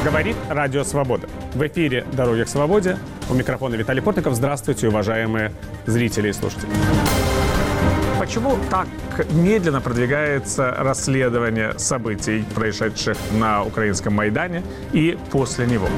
Говорит Радио Свобода. В эфире «Дороги к свободе». У микрофона Виталий Портников. Здравствуйте, уважаемые зрители и слушатели. Почему так медленно продвигается расследование событий, происшедших на украинском Майдане и после него?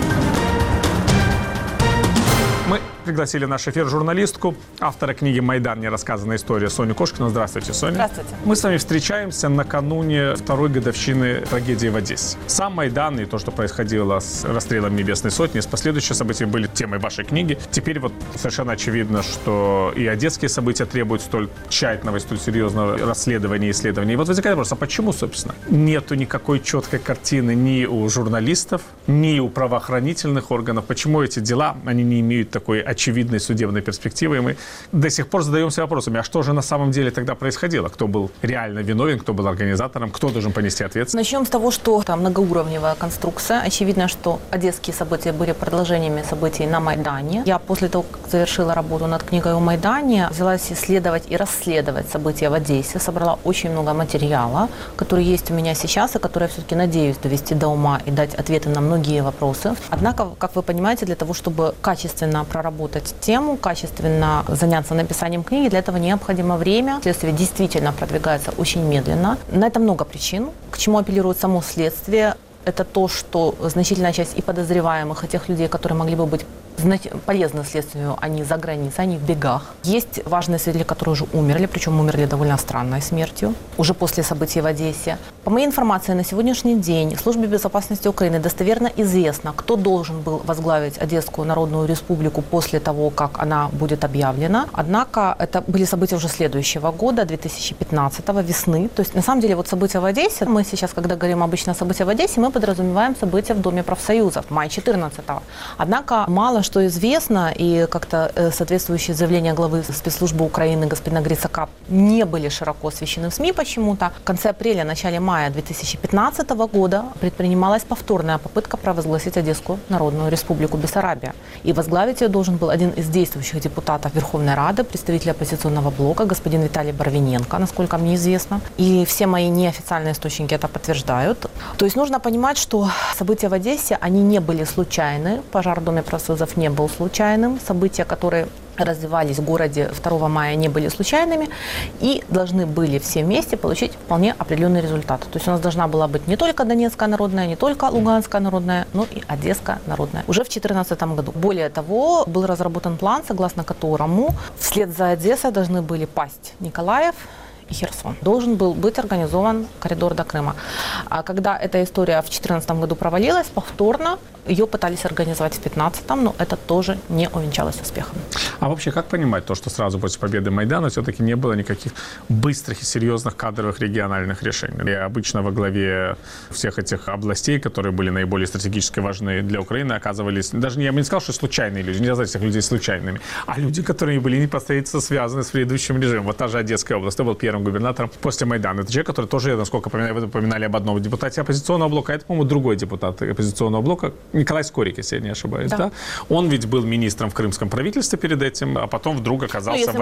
Мы пригласили в наш эфир журналистку, автора книги «Майдан. Нерассказанная история» Соню Кошкину. Здравствуйте, Соня. Здравствуйте. Мы с вами встречаемся накануне второй годовщины трагедии в Одессе. Сам Майдан и то, что происходило с расстрелом Небесной Сотни, с последующими событиями были темой вашей книги. Теперь вот совершенно очевидно, что и одесские события требуют столь тщательного и столь серьезного расследования и исследования. И вот возникает вопрос, а почему, собственно, нету никакой четкой картины ни у журналистов, ни у правоохранительных органов? Почему эти дела, они не имеют такой очевидной судебной перспективы, и мы до сих пор задаемся вопросами, а что же на самом деле тогда происходило? Кто был реально виновен, кто был организатором, кто должен понести ответственность? Начнем с того, что там многоуровневая конструкция. Очевидно, что одесские события были продолжениями событий на Майдане. Я после того, как завершила работу над книгой о Майдане, взялась исследовать и расследовать события в Одессе, собрала очень много материала, который есть у меня сейчас, и который я все-таки надеюсь довести до ума и дать ответы на многие вопросы. Однако, как вы понимаете, для того, чтобы качественно проработать тему, качественно заняться написанием книги, для этого необходимо время. Следствие действительно продвигается очень медленно. На это много причин. К чему апеллирует само следствие? Это то, что значительная часть и подозреваемых, и тех людей, которые могли бы быть полезны следствию, они за границей, они в бегах. Есть важные свидетели, которые уже умерли, причем умерли довольно странной смертью, уже после событий в Одессе. По моей информации, на сегодняшний день Службе безопасности Украины достоверно известно, кто должен был возглавить Одесскую Народную Республику после того, как она будет объявлена. Однако это были события уже следующего года, 2015-го, весны. То есть, на самом деле, вот события в Одессе, мы сейчас, когда говорим обычно о событиях в Одессе, мы подразумеваем события в Доме профсоюзов, мая 14-го. Однако мало что известно, и как-то соответствующие заявления главы спецслужбы Украины господина Грицака не были широко освещены в СМИ почему-то. В конце апреля, начале мая 2015 года предпринималась повторная попытка провозгласить Одесскую Народную Республику Бессарабия. И возглавить ее должен был один из действующих депутатов Верховной Рады, представитель оппозиционного блока, господин Виталий Барвиненко, насколько мне известно. И все мои неофициальные источники это подтверждают. То есть нужно понимать, что события в Одессе, они не были случайны. Пожар в Доме профсоюзов не был случайным. События, которые развивались в городе 2 мая, не были случайными и должны были все вместе получить вполне определенный результат. То есть у нас должна была быть не только Донецкая народная, не только Луганская народная, но и Одесская народная. Уже в 2014 году. Более того, был разработан план, согласно которому вслед за Одессой должны были пасть Николаев и Херсон. Должен был быть организован коридор до Крыма. А когда эта история в 2014 году провалилась, повторно ее пытались организовать в 2015, но это тоже не увенчалось успехом. А вообще, как понимать то, что сразу после победы Майдана все-таки не было никаких быстрых и серьезных кадровых региональных решений? И обычно во главе всех этих областей, которые были наиболее стратегически важны для Украины, оказывались, даже я бы не сказал, что случайные люди, нельзя назвать этих людей случайными, а люди, которые были непосредственно связаны с предыдущим режимом. Вот та же Одесская область, это был первым губернатором после Майдана. Это человек, который тоже, насколько вы упоминали об одном депутате оппозиционного блока, это, по-моему, другой депутат оппозиционного блока, Николай Скорик, если я не ошибаюсь. Да. Он ведь был министром в крымском правительстве перед этим, а потом вдруг оказался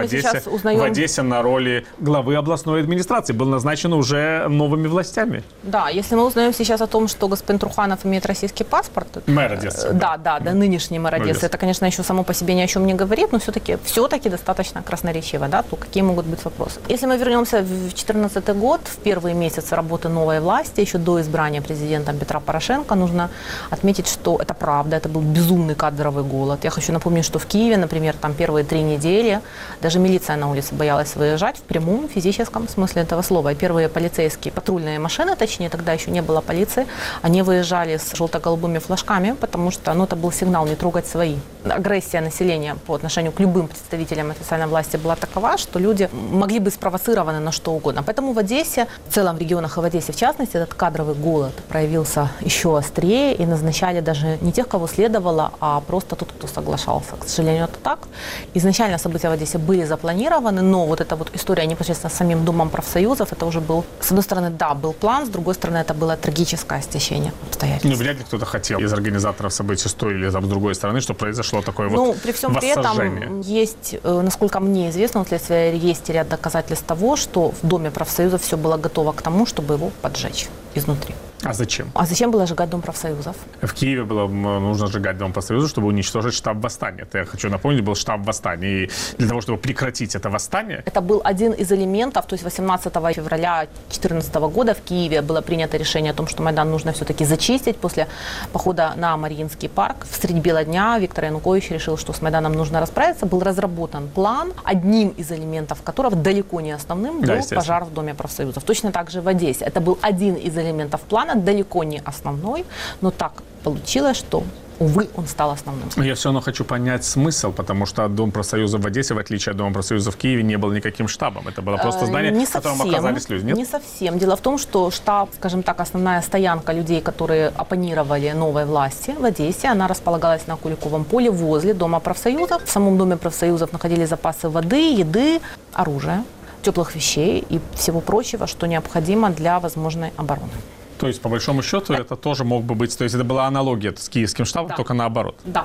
в Одессе на роли главы областной администрации. Был назначен уже новыми властями. Да, если мы узнаем сейчас о том, что господин Труханов имеет российский паспорт. Мэр Одессы. Да, нынешний мэр Одессы. Это, конечно, еще само по себе ни о чем не говорит, но все-таки достаточно красноречиво, да, то какие могут быть вопросы. Если мы вернемся в 2014 год, в первые месяцы работы новой власти, еще до избрания президентом Петра Порошенко, нужно отметить, что это правда, это был безумный кадровый голод. Я хочу напомнить, что в Киеве, например, там первые 3 недели даже милиция на улице боялась выезжать в прямом физическом смысле этого слова. И первые полицейские, патрульные машины, точнее, тогда еще не было полиции, они выезжали с желто-голубыми флажками, потому что это был сигнал не трогать свои. Агрессия населения по отношению к любым представителям официальной власти была такова, что люди могли быть спровоцированы на что угодно. Поэтому в Одессе, в целом в регионах и в Одессе в частности, этот кадровый голод проявился еще острее, и назначали даже не тех, кого следовало, а просто тот, кто соглашался. К сожалению, это так. Изначально события в Одессе были запланированы, но вот эта вот история непосредственно с самим Домом профсоюзов, это уже был, с одной стороны, да, был план, с другой стороны, это было трагическое стечение обстоятельств. Ну, вряд ли кто-то хотел из организаторов событий с той или с другой стороны, что произошло такое при всем при этом есть, насколько мне известно, у следствия есть ряд доказательств того, что в Доме профсоюзов все было готово к тому, чтобы его поджечь. изнутри. А зачем? А зачем было сжигать Дом профсоюзов? В Киеве было нужно сжигать Дом профсоюзов, чтобы уничтожить штаб восстания. Это, я хочу напомнить, был штаб восстания. И для того, чтобы прекратить это восстание... Это был один из элементов, то есть 18 февраля 2014 года в Киеве было принято решение о том, что Майдан нужно все-таки зачистить. После похода на Мариинский парк в средь бела дня Виктор Янукович решил, что с Майданом нужно расправиться. Был разработан план, одним из элементов которого, далеко не основным, был пожар в Доме профсоюзов. Точно так же в Одессе. Это был один из элементов плана, далеко не основной, но так получилось, что, увы, он стал основным. Я все равно хочу понять смысл, потому что Дом профсоюзов в Одессе, в отличие от Дома профсоюзов в Киеве, не был никаким штабом. Это было просто здание, в котором оказались люди. Нет? Не совсем. Дело в том, что штаб, скажем так, основная стоянка людей, которые оппонировали новой власти в Одессе, она располагалась на Куликовом поле возле Дома профсоюзов. В самом Доме профсоюзов находились запасы воды, еды, оружия, теплых вещей и всего прочего, что необходимо для возможной обороны. То есть, по большому счету, это тоже мог бы быть... То есть, это была аналогия с киевским штабом, только наоборот. Да.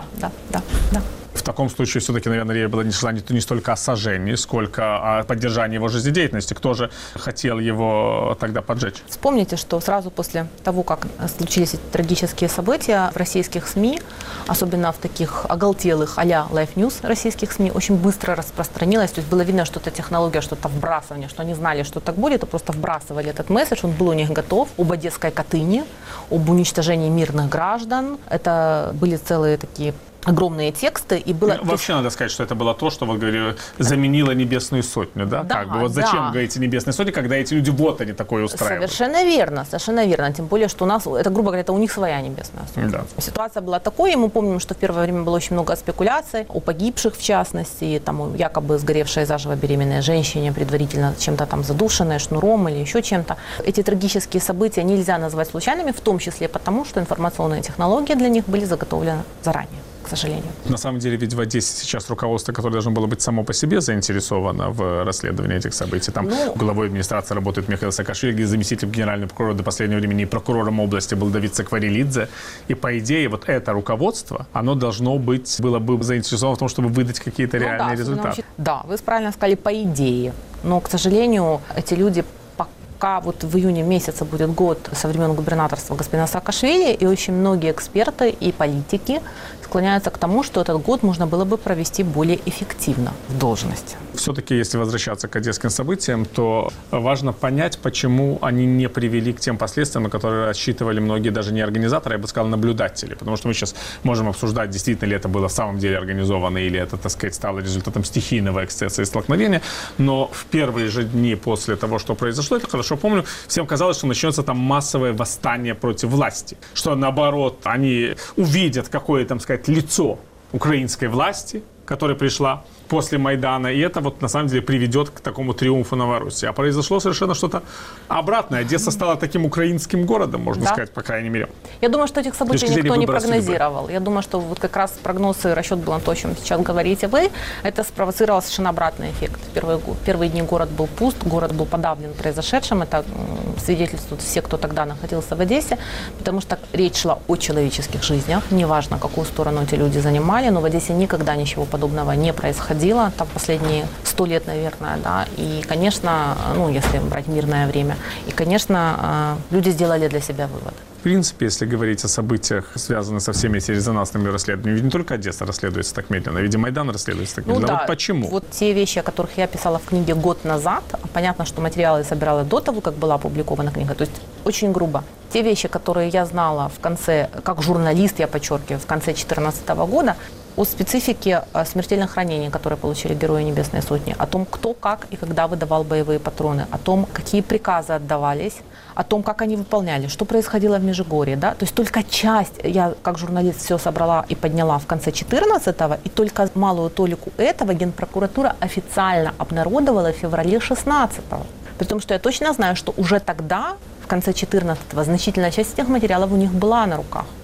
В таком случае, все-таки, наверное, речь была не столько о сожжении, сколько о поддержании его жизнедеятельности. Кто же хотел его тогда поджечь? Вспомните, что сразу после того, как случились эти трагические события, в российских СМИ, особенно в таких оголтелых а-ля Life News российских СМИ, очень быстро распространилось. То есть было видно, что это технология, что-то вбрасывание, что они знали, что так будет, и просто вбрасывали этот месседж. Он был у них готов. Об Одесской Катыни, об уничтожении мирных граждан. Это были целые такие огромные тексты. И было... Вообще надо сказать, что это было то, что, вы говорили, заменило Небесную Сотню, да? Да, как бы. Вот зачем, говорите, Небесная Сотня, когда эти люди вот они такое устраивают? Совершенно верно. Тем более, что у нас, это, грубо говоря, это у них своя Небесная Сотня. Да. Ситуация была такой, и мы помним, что в первое время было очень много спекуляций о погибших, в частности, там, якобы сгоревшей заживо беременной женщине, предварительно чем-то там задушенной, шнуром или еще чем-то. Эти трагические события нельзя назвать случайными, в том числе потому, что информационные технологии для них были заготовлены заранее. К сожалению. На самом деле, ведь в Одессе сейчас руководство, которое должно было быть само по себе заинтересовано в расследовании этих событий. Там главой администрации работает Михаил Саакашвили, заместителем генерального прокурора до последнего времени и прокурором области был Давид Сакварелидзе. И, по идее, вот это руководство, оно должно быть, было бы заинтересовано в том, чтобы выдать какие-то реальные результаты. Да, вы правильно сказали, по идее. Но, к сожалению, эти люди... Пока вот в июне месяце будет год со времен губернаторства господина Саакашвили, и очень многие эксперты и политики склоняются к тому, что этот год можно было бы провести более эффективно в должности. Все-таки, если возвращаться к одесским событиям, то важно понять, почему они не привели к тем последствиям, на которые рассчитывали многие даже не организаторы, я бы сказал, наблюдатели. Потому что мы сейчас можем обсуждать, действительно ли это было в самом деле организовано, или это, так сказать, стало результатом стихийного эксцесса и столкновения. Но в первые же дни после того, что произошло, это хорошо помню, всем казалось, что начнется там массовое восстание против власти. Что, наоборот, они увидят какое, там сказать, лицо украинской власти, которая пришла после Майдана, и это вот на самом деле приведет к такому триумфу Новороссии. А произошло совершенно что-то обратное. Одесса стала таким украинским городом, можно сказать, по крайней мере. Я думаю, что этих событий никто не прогнозировал. Я думаю, что вот как раз прогноз и расчет был на то, о чем сейчас говорите вы. Это спровоцировало совершенно обратный эффект. В первые дни город был пуст, город был подавлен произошедшим. Это свидетельствуют все, кто тогда находился в Одессе, потому что речь шла о человеческих жизнях. Неважно, какую сторону эти люди занимали, но в Одессе никогда ничего подобного не происходило. Там последние 100 лет, наверное, да. И, конечно, если брать мирное время, и, конечно, люди сделали для себя выводы. В принципе, если говорить о событиях, связанных со всеми этими резонансными расследованиями, ведь не только Одесса расследуется так медленно, ведь и Майдан расследуется так медленно. Да. Вот почему? Вот те вещи, о которых я писала в книге год назад, понятно, что материалы собирала до того, как была опубликована книга, то есть очень грубо. Те вещи, которые я знала в конце, как журналист, я подчеркиваю, в конце 2014 года, о специфике смертельных ранений, которые получили герои Небесной Сотни, о том, кто, как и когда выдавал боевые патроны, о том, какие приказы отдавались, о том, как они выполняли, что происходило в Межигорье. Да? То есть только часть, я как журналист все собрала и подняла в конце 2014-го, и только малую толику этого Генпрокуратура официально обнародовала в феврале 2016-го. При том, что я точно знаю, что уже тогда, в конце 2014-го, значительная часть этих материалов у них была на руках.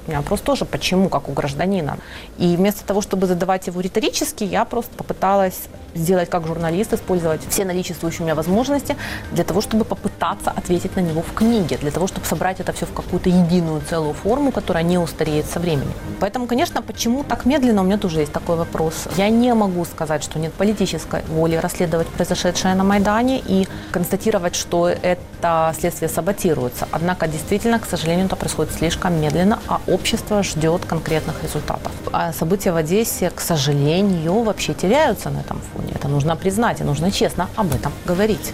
У меня вопрос тоже, почему, как у гражданина. И вместо того, чтобы задавать его риторически, я просто попыталась сделать как журналист, использовать все наличествующие у меня возможности для того, чтобы попытаться ответить на него в книге, для того, чтобы собрать это все в какую-то единую целую форму, которая не устареет со временем. Поэтому, конечно, почему так медленно, у меня тоже есть такой вопрос. Я не могу сказать, что нет политической воли расследовать произошедшее на Майдане и констатировать, что это следствие саботируется. Однако, действительно, к сожалению, это происходит слишком медленно, а общество ждет конкретных результатов. А события в Одессе, к сожалению, вообще теряются на этом фоне. Это нужно признать и нужно честно об этом говорить.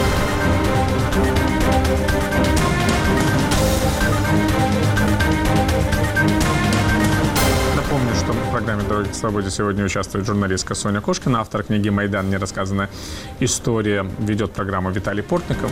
Напомню, что в программе «Дороги к свободе» сегодня участвует журналистка Соня Кошкина, автор книги «Майдан. Нерассказанная история». Ведет программу Виталий Портников.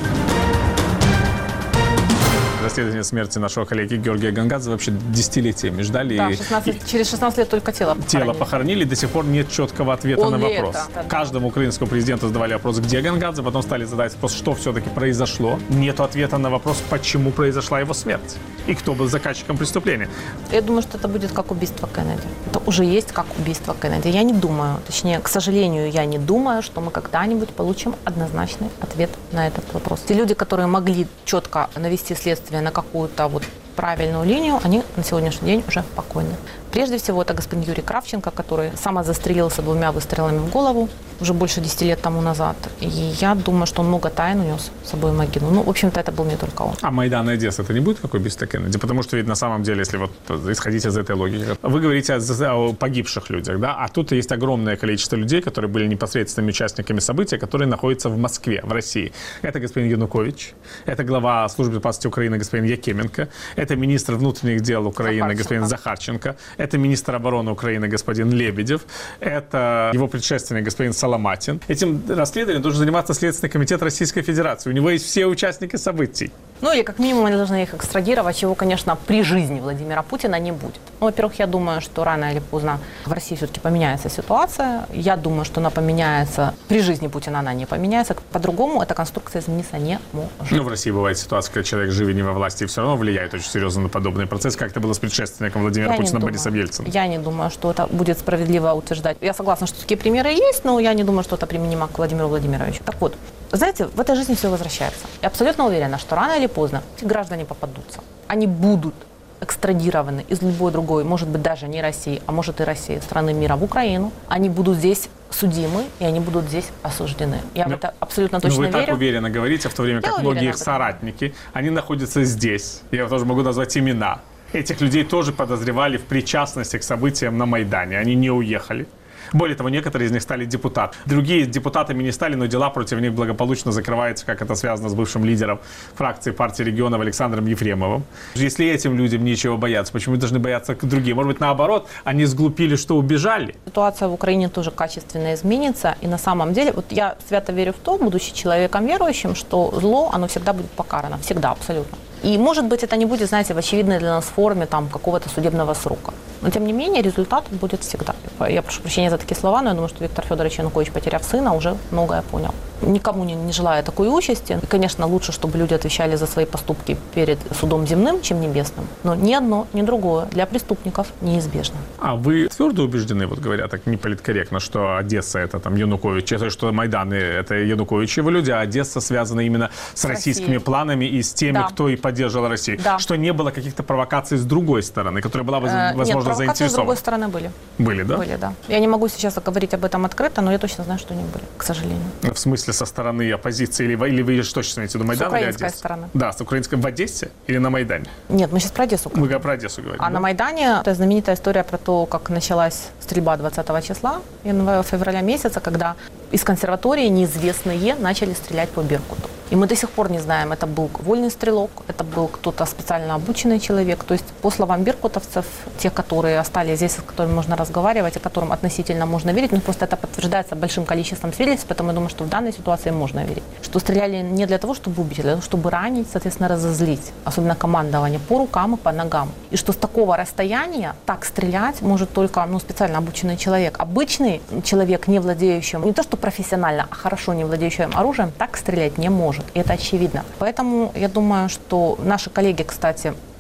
Расследование смерти нашего коллеги Георгия Гонгадзе вообще десятилетиями ждали. Да, через 16 лет только тело похоронили. Тело похоронили, до сих пор нет четкого ответа на вопрос. Каждому украинскому президенту задавали вопрос, где Гонгадзе, потом стали задать вопрос, что все-таки произошло. Нет ответа на вопрос, почему произошла его смерть и кто был заказчиком преступления. Я думаю, что это будет как убийство Кеннеди. Это уже есть как убийство Кеннеди. Я не думаю, точнее, к сожалению, я не думаю, что мы когда-нибудь получим однозначный ответ на этот вопрос. Те люди, которые могли четко навести следствие на какую-то вот правильную линию, они на сегодняшний день уже покойны. Прежде всего, это господин Юрий Кравченко, который самозастрелился 2 выстрелами в голову уже больше 10 лет тому назад. И я думаю, что он много тайн унес с собой в могилу. Ну, в общем-то, это был не только он. А Майдан и Одесса, это не будет как убийство Кеннеди? Потому что ведь на самом деле, если вот исходить из этой логики, вы говорите о погибших людях, да? А тут есть огромное количество людей, которые были непосредственными участниками события, которые находятся в Москве, в России. Это господин Янукович, это глава службы безопасности Украины господин Якименко, это министр внутренних дел Украины господин Захарченко, это министр обороны Украины господин Лебедев, это его предшественник господин Соломатин. Этим расследованием должен заниматься Следственный комитет Российской Федерации. У него есть все участники событий. Ну или как минимум они должны их экстрадировать, чего, конечно, при жизни Владимира Путина не будет. Ну, во-первых, я думаю, что рано или поздно в России все-таки поменяется ситуация. Я думаю, что она поменяется. При жизни Путина она не поменяется. По-другому эта конструкция измениться не может. Ну, в России бывает ситуация, когда человек живет не во власти и все равно влияет очень серьезно на подобный процесс, как это было с предшественником Владимира Путина Борисом Ельциным. Я не думаю, что это будет справедливо утверждать. Я согласна, что такие примеры есть, но я не думаю, что это применимо к Владимиру Владимировичу. Так вот, знаете, в этой жизни все возвращается. Я абсолютно уверена, что рано или поздно эти граждане попадутся. Они будут экстрадированы из любой другой, может быть, даже не России, а может и России, страны мира в Украину. Они будут здесь судимы, и они будут здесь осуждены. Я в это абсолютно точно верю. Вы так уверенно говорите, в то время как многие их соратники, они находятся здесь. Я тоже могу назвать имена. Этих людей тоже подозревали в причастности к событиям на Майдане. Они не уехали. Более того, некоторые из них стали депутатами. Другие депутатами не стали, но дела против них благополучно закрываются, как это связано с бывшим лидером фракции партии регионов Александром Ефремовым. Если этим людям нечего бояться, почему должны бояться другие? Может быть, наоборот, они сглупили, что убежали? Ситуация в Украине тоже качественно изменится. И на самом деле, вот я свято верю в то, будучи человеком верующим, что зло, оно всегда будет покарано. Всегда, абсолютно. И, может быть, это не будет, знаете, в очевидной для нас форме там, какого-то судебного срока. Но, тем не менее, результат будет всегда. Я прошу прощения за такие слова, но я думаю, что Виктор Федорович Янукович, потеряв сына, уже многое понял. Никому не желаю такой участи. И, конечно, лучше, чтобы люди отвечали за свои поступки перед судом земным, чем небесным. Но ни одно, ни другое для преступников неизбежно. А вы твердо убеждены, вот говоря так неполиткорректно, что Одесса это там Янукович, что Майдан это Янукович и его люди, а Одесса связана именно с российскими планами и с теми, кто и поддерживал Россию? Да. Что не было каких-то провокаций с другой стороны, которые была, возможно, Нет, провокации заинтересована? с другой стороны были. Были, да? Были, да. Я не могу сейчас говорить об этом открыто, но я точно знаю, что они были, к сожалению. В смысле, со стороны оппозиции? Или вы что сейчас имеете в виду, Майдан или Одесса? С украинской стороны. Да, с украинской в Одессе или на Майдане? Нет, мы сейчас про Одессу говорим. Мы про Одессу говорим. А на Майдане это знаменитая история про то, как началась стрельба 20 числа, февраля месяца, когда из консерватории неизвестные начали стрелять по Беркуту. И мы до сих пор не знаем, это был вольный стрелок, это был кто-то специально обученный человек. То есть, по словам беркутовцев, те, которые остались здесь, с которыми можно разговаривать, и которым относительно можно верить, но просто это подтверждается большим количеством свидетельств, поэтому я думаю, что в данной ситуации можно верить. Что стреляли не для того, чтобы убить, а для того, чтобы ранить, соответственно, разозлить, особенно командование, по рукам и по ногам. И что с такого расстояния так стрелять может только специально обученный человек. Обычный человек, не владеющим, не то что профессионально, а хорошо не владеющим оружием, так стрелять не может. И это очевидно. Поэтому я думаю, что наши коллеги, кстати,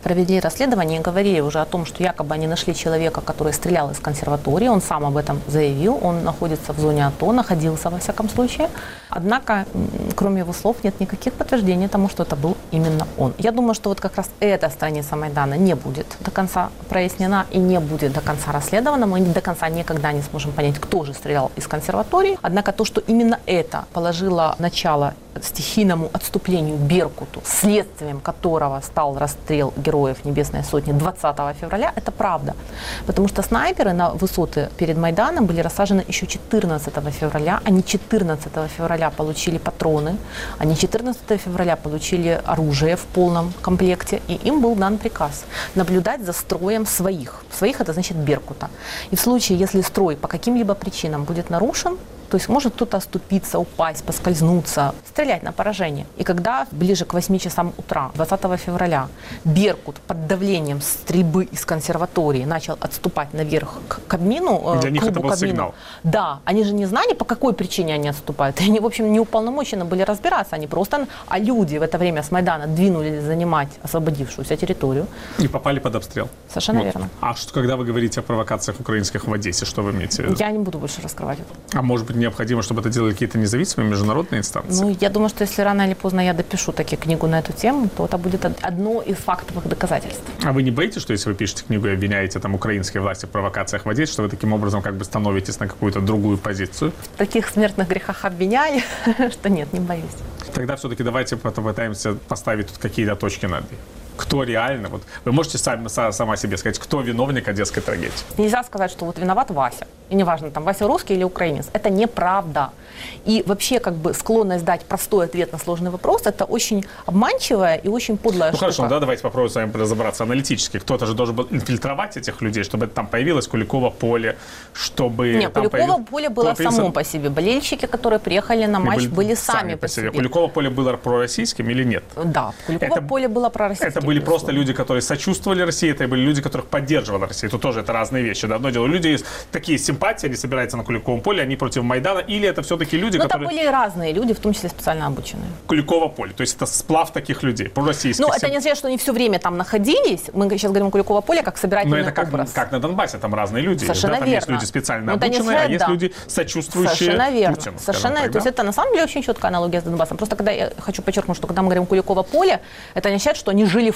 провели расследование и говорили уже о том, что якобы они нашли человека, который стрелял из консерватории. Он сам об этом заявил. Он находится в зоне АТО, находился во всяком случае. Однако, кроме его слов, нет никаких подтверждений тому, что это был именно он. Я думаю, что вот как раз эта страница Майдана не будет до конца прояснена и не будет до конца расследована. Мы до конца никогда не сможем понять, кто же стрелял из консерватории. Однако то, что именно это положило начало стихийному отступлению Беркуту, следствием которого стал расстрел героев Небесной Сотни 20 февраля, это правда. Потому что снайперы на высоты перед Майданом были рассажены еще 14 февраля. Они 14 февраля получили патроны, они 14 февраля получили оружие в полном комплекте, и им был дан приказ наблюдать за строем своих. Своих — это значит Беркута. И в случае, если строй по каким-либо причинам будет нарушен, то есть может кто-то оступиться, упасть, поскользнуться, стрелять на поражение. И когда ближе к 8 часам утра 20 февраля Беркут под давлением стрельбы из консерватории начал отступать наверх к Кабмину, для них это был Кабмину. сигнал. Да, они же не знали, по какой причине они отступают. И они, в общем, не уполномочены были разбираться. Они просто, а люди в это время с Майдана двинулись занимать освободившуюся территорию. И попали под обстрел. Совершенно верно. А что, когда вы говорите о провокациях украинских в Одессе, что вы имеете в виду? Я не буду больше раскрывать это. А может быть, необходимо, чтобы это делали какие-то независимые международные инстанции? Ну, я думаю, что если рано или поздно я допишу таки книгу на эту тему, то это будет одно из фактовых доказательств. А вы не боитесь, что если вы пишете книгу и обвиняете там украинские власти в провокациях в Одессе, что вы таким образом как бы становитесь на какую-то другую позицию? В таких смертных грехах обвиняю, что нет, не боюсь. Тогда все-таки давайте попытаемся поставить тут какие-то точки над «и». Кто реально, вот вы можете сама себе сказать, кто виновник одесской трагедии? Нельзя сказать, что вот виноват Вася. И неважно, там Вася русский или украинец. Это неправда. И вообще как бы склонность дать простой ответ на сложный вопрос, это очень обманчивая и очень подлая штука. Хорошо, да, давайте попробуем с вами разобраться аналитически. Кто-то же должен был инфильтровать этих людей, чтобы там появилось Куликово поле, чтобы... Нет, Куликово поле было само по себе. Болельщики, которые приехали на матч, были сами по себе. Куликово поле было пророссийским или нет? Да, Куликово поле было пророссийским. Это были просто люди, которые сочувствовали России, это были люди, которых поддерживала Россия. Тут тоже это разные вещи. Да? Одно дело, люди есть такие симпатии, они собираются на Куликовом поле, они против Майдана, или это все-таки люди, которые... которые... это были разные люди, в том числе специально обученные. Куликово поле, то есть это сплав таких людей, пророссийских. Ну, это не означает, что они все время там находились. Мы сейчас говорим о Куликово поле как собирательный образ. Как на Донбассе, там разные люди. Совершенно там верно. Есть люди специально обученные, а есть люди, сочувствующие Совершенно верно. Путину. Совершенно верно. То есть это на самом деле очень четкая аналогия с Донбассом. Просто когда я хочу подчеркнуть, что когда мы говорим Куликово поле, это не означает, что они жили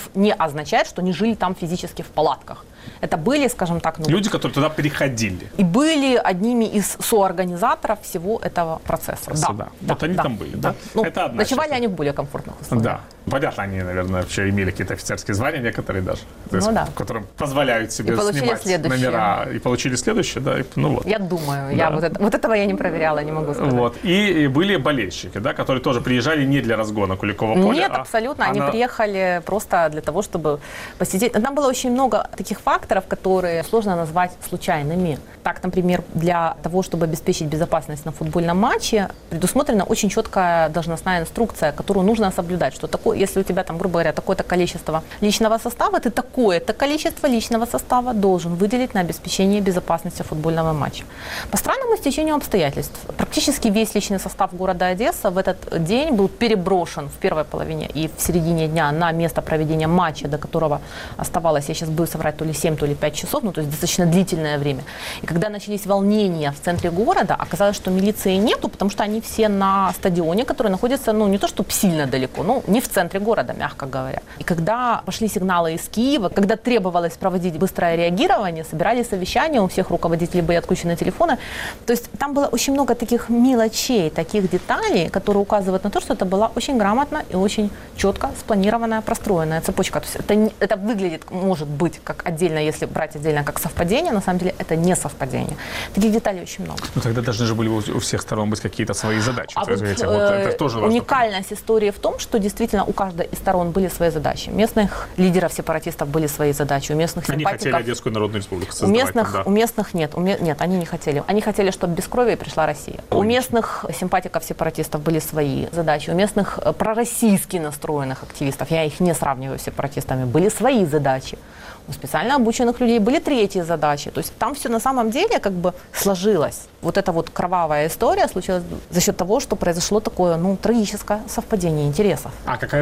жили там физически в палатках. Это были, скажем так... люди, которые туда приходили. И были одними из соорганизаторов всего этого процесса. Да. Вот они там были, да? Ну, это одна ночевали часть. они в более комфортных условиях. Да. Понятно, они, наверное, вообще имели какие-то офицерские звания, некоторые даже, которым позволяют себе снимать номера. И получили следующее, да? Вот. Я думаю. Да. Вот этого я не проверяла, не могу сказать. Вот. И были болельщики, да, которые тоже приезжали не для разгона Куликового поля. Нет, абсолютно. Они приехали просто для того, чтобы посетить. Там было очень много таких факторов, которые сложно назвать случайными. Так, например, для того, чтобы обеспечить безопасность на футбольном матче, предусмотрена очень четкая должностная инструкция, которую нужно соблюдать. Что такое, если у тебя там, грубо говоря, такое-то количество личного состава, ты такое-то количество личного состава должен выделить на обеспечение безопасности футбольного матча. По странному стечению обстоятельств, практически весь личный состав города Одесса в этот день был переброшен в первой половине и в середине дня на место проведения матча, до которого оставалось, я сейчас буду соврать, то ли 7, то ли 5 часов, то есть достаточно длительное время. И когда начались волнения в центре города, оказалось, что милиции нету, потому что они все на стадионе, который находится, не то чтобы сильно далеко, не в центре города, мягко говоря. И когда пошли сигналы из Киева, когда требовалось проводить быстрое реагирование, собирали совещания, у всех руководителей были отключены телефоны. То есть там было очень много таких мелочей, таких деталей, которые указывают на то, что это была очень грамотно и очень четко спланированная, простроенная цепочка. То есть это выглядит, может быть, как отдельно, если брать отдельно как совпадение, на самом деле это не совпадение. Таких деталей очень много. Тогда должны же были у всех сторон быть какие-то свои задачи. Это тоже важно. Уникальность истории в том, что действительно у каждой из сторон были свои задачи. У местных лидеров сепаратистов были свои задачи, у местных симпатиков... Они хотели Одесскую Народную Республику создавать. У местных нет. Нет, они не хотели. Они хотели, чтобы без крови пришла Россия. У местных симпатиков-сепаратистов были свои задачи. У местных пророссийски настроенных активистов, я их не сравниваю с сепаратистами, были свои задачи. У специально обученных людей были третьи задачи. То есть там все на самом деле как бы сложилось. Вот эта вот кровавая история случилась за счет того, что произошло такое, трагическое совпадение интересов. А какая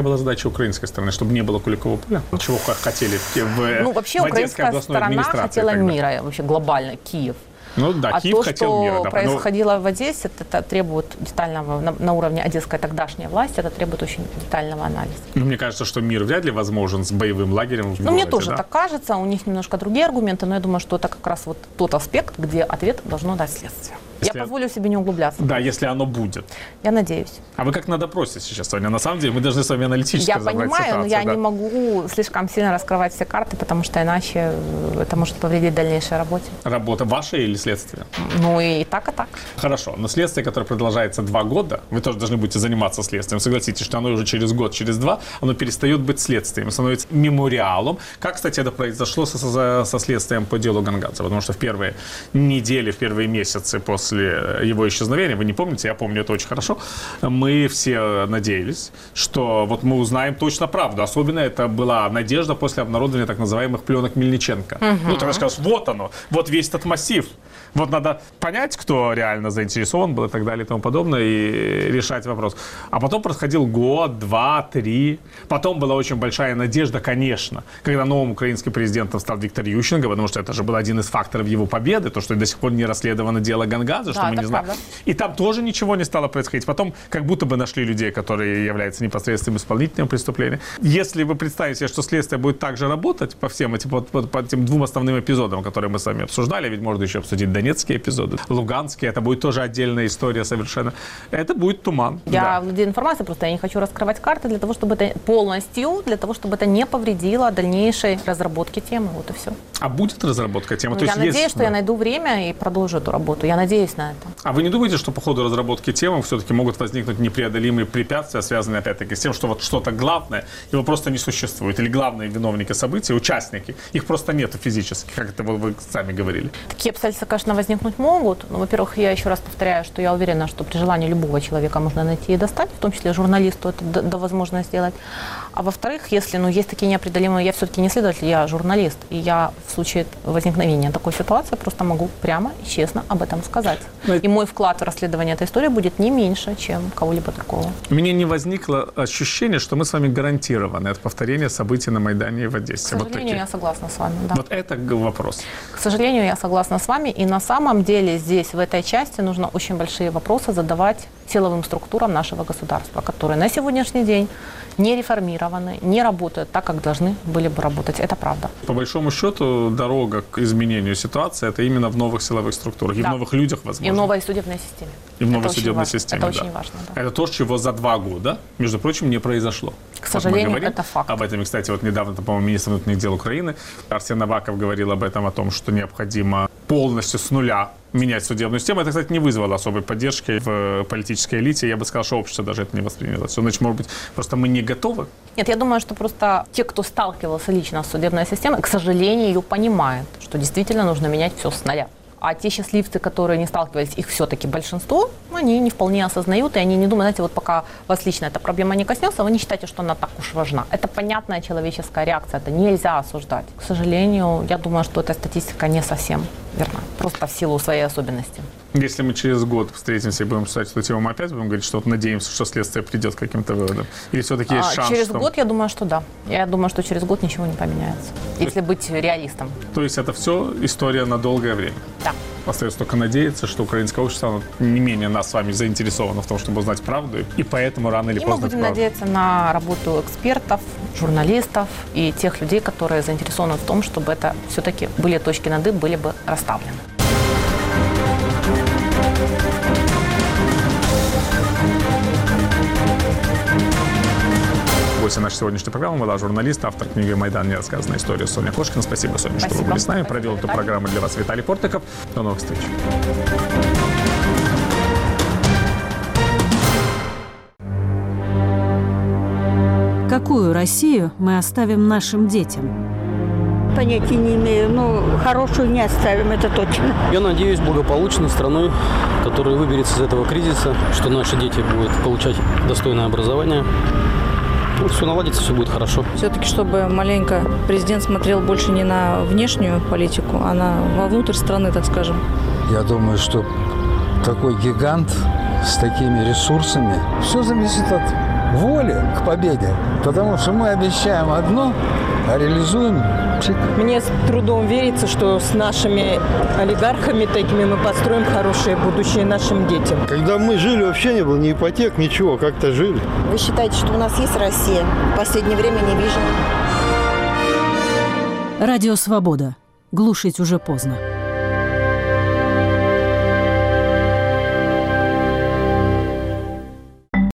была задача украинской стороны, чтобы не было Куликового поля? Чего хотели вообще в Одесской украинская областной сторона администрации хотела тогда? мира, вообще глобально, Киев. Ну да, Киев то, хотел мира. что Да, происходило в Одессе, это требует детального, на уровне одесской тогдашней власти, это требует очень детального анализа. Мне кажется, что мир вряд ли возможен с боевым лагерем в городе, мне тоже да? так кажется, у них немножко другие аргументы, но я думаю, что это как раз вот тот аспект, где ответ должно дать следствие. Я позволю себе не углубляться. Да, если оно будет. Я надеюсь. А вы как на допросе сейчас, Соня? На самом деле мы должны с вами аналитически разобрать ситуацию. Я понимаю, но я не могу слишком сильно раскрывать все карты, потому что иначе это может повредить дальнейшей работе. Работа ваша или следствие? Ну и так, и так. Хорошо, но следствие, которое продолжается 2 года, вы тоже должны будете заниматься следствием. Согласитесь, что оно уже через год, через 2, оно перестает быть следствием, становится мемориалом. Как, кстати, это произошло со следствием по делу Гангадзе? Потому что в первые недели, в первые месяцы после его исчезновения, вы не помните, я помню это очень хорошо, мы все надеялись, что вот мы узнаем точно правду. Особенно это была надежда после обнародования так называемых пленок Мельниченко. Ну, тогда скажешь, вот оно, вот весь этот массив. Вот надо понять, кто реально заинтересован был и так далее и тому подобное, и решать вопрос. А потом происходил год, 2, 3. Потом была очень большая надежда, конечно, когда новым украинским президентом стал Виктор Ющенко, потому что это же был один из факторов его победы, то, что до сих пор не расследовано дело Гангадзе, что мы не знаем. Правда. И там тоже ничего не стало происходить. Потом как будто бы нашли людей, которые являются непосредственным исполнителем преступления. Если вы представите себе, что следствие будет также работать по всем этим, по этим 2 основным эпизодам, которые мы с вами обсуждали, ведь можно еще обсудить донецкие эпизоды, луганские, это будет тоже отдельная история совершенно. Это будет туман. Я владею информацией, просто я не хочу раскрывать карты для того, чтобы это полностью, для того, чтобы это не повредило дальнейшей разработке темы. Вот и все. А будет разработка темы? То я надеюсь, что я найду время и продолжу эту работу. Я надеюсь на это. А вы не думаете, что по ходу разработки темы все-таки могут возникнуть непреодолимые препятствия, связанные опять-таки с тем, что вот что-то главное, его просто не существует? Или главные виновники событий, участники, их просто нету физически, как это вы сами говорили? Такие обстоятельства, конечно, возникнуть могут. Но, во-первых, я еще раз повторяю, что я уверена, что при желании любого человека можно найти и достать, в том числе журналисту это возможно сделать. А во-вторых, если есть такие неопределимые, я все-таки не следователь, я журналист, и я в случае возникновения такой ситуации просто могу прямо и честно об этом сказать. И мой вклад в расследование этой истории будет не меньше, чем кого-либо другого. У меня не возникло ощущения, что мы с вами гарантированы от повторения событий на Майдане и в Одессе. К сожалению, я согласна с вами. Да. Вот это вопрос. К сожалению, я согласна с вами. И на самом деле здесь, в этой части, нужно очень большие вопросы задавать силовым структурам нашего государства, которые на сегодняшний день не реформированы, не работают так, как должны были бы работать. Это правда. По большому счету, дорога к изменению ситуации – это именно в новых силовых структурах, и в новых людях, возможно. И в новой судебной системе. И в новой судебной системе, это очень важно. Да. Это то, чего за 2 года, между прочим, не произошло. К сожалению, это факт. Об этом, кстати, вот недавно, по-моему, министр внутренних дел Украины Арсен Аваков говорил об этом, о том, что необходимо полностью с нуля менять судебную систему. Это, кстати, не вызвало особой поддержки в политической элите. Я бы сказал, что общество даже это не восприняло. Значит, может быть, просто мы не готовы? Нет, я думаю, что просто те, кто сталкивался лично с судебной системой, к сожалению, ее понимают, что действительно нужно менять все с нуля. А те счастливцы, которые не сталкивались, их все-таки большинство, они не вполне осознают, и они не думают, знаете, вот пока вас лично эта проблема не коснется, вы не считаете, что она так уж важна. Это понятная человеческая реакция, это нельзя осуждать. К сожалению, я думаю, что эта статистика не совсем верна, просто в силу своей особенности. Если мы через год встретимся и будем обсуждать эту тему, мы опять будем говорить, что вот надеемся, что следствие придет к каким-то выводам? Или все-таки есть шанс? Через год, я думаю, что да. Я думаю, что через год ничего не поменяется, если быть реалистом. То есть это все история на долгое время? Да. Остается только надеяться, что украинское общество не менее нас с вами заинтересовано в том, чтобы узнать правду, и поэтому рано или поздно... мы будем надеяться на работу экспертов, журналистов и тех людей, которые заинтересованы в том, чтобы это все-таки были точки над «и», были бы расставлены. Гостья нашей сегодняшней программы была журналист, автор книги «Майдан. Нерассказанная история» Соня Кошкина. Спасибо, Соня, что вы были с нами. Провел эту программу для вас Виталий Портников. До новых встреч. Какую Россию мы оставим нашим детям? Понятия не имею, но хорошую не оставим, это точно. Я надеюсь, благополучной страной, которая выберется из этого кризиса, что наши дети будут получать достойное образование. Все наладится, все будет хорошо. Все-таки, чтобы маленько президент смотрел больше не на внешнюю политику, а вовнутрь страны, так скажем. Я думаю, что такой гигант с такими ресурсами, все зависит от воли к победе, потому что мы обещаем одно, а реализуем пшик. Мне с трудом верится, что с нашими олигархами такими мы построим хорошее будущее нашим детям. Когда мы жили, вообще не было ни ипотек, ничего, как-то жили. Вы считаете, что у нас есть Россия? В последнее время не вижу. Радио «Свобода». Глушить уже поздно.